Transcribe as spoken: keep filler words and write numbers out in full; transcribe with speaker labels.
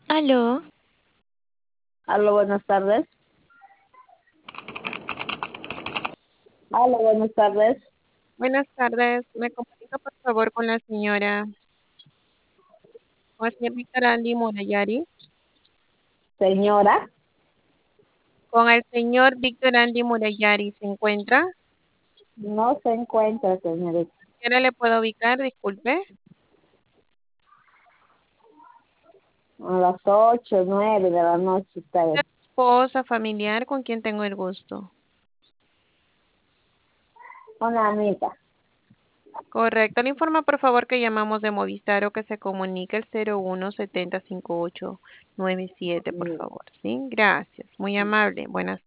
Speaker 1: Aló,
Speaker 2: Aló, buenas tardes. Aló, buenas tardes.
Speaker 3: Buenas tardes, me comunico por favor con la señora, con el señor Víctor Andy Murayari,
Speaker 2: Señora,
Speaker 3: con el señor Víctor Andy Murayari, ¿se encuentra?
Speaker 2: no se encuentra, señorita.
Speaker 3: ¿Qué hora le puedo ubicar? Disculpe.
Speaker 2: A las ocho, nueve de la noche está bien.
Speaker 3: Esposa, familiar, ¿con quién tengo el gusto?
Speaker 2: Una amiga.
Speaker 3: Correcto, le informa por favor que llamamos de Movistar o que se comunique el cero uno setenta cincuenta y ocho noventa y siete, por
Speaker 2: Mm,
Speaker 3: favor, ¿sí? Gracias, muy amable, buenas